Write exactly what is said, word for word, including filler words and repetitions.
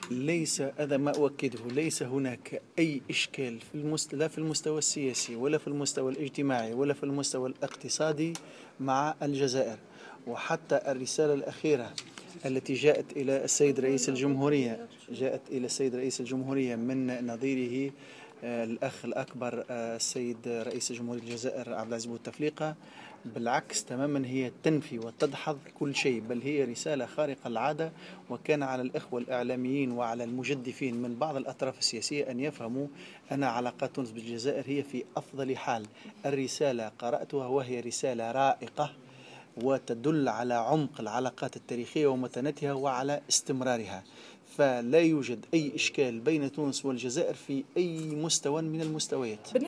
ليس هذا ما أؤكده، ليس هناك أي إشكال في المست... لا في المستوى السياسي ولا في المستوى الاجتماعي ولا في المستوى الاقتصادي مع الجزائر. وحتى الرسالة الأخيرة التي جاءت إلى السيد رئيس الجمهورية جاءت إلى السيد رئيس الجمهورية من نظيره آه، الأخ الأكبر آه، السيد رئيس جمهورية الجزائر عبد العزيز بوتفليقة، بالعكس تماما هي تنفي وتدحض كل شيء، بل هي رسالة خارقة العادة. وكان على الإخوة الإعلاميين وعلى المجدفين من بعض الأطراف السياسية أن يفهموا أن علاقات تونس بالجزائر هي في أفضل حال. الرسالة قرأتها وهي رسالة رائقة وتدل على عمق العلاقات التاريخية ومتانتها وعلى استمرارها. فلا يوجد أي إشكال بين تونس والجزائر في أي مستوى من المستويات.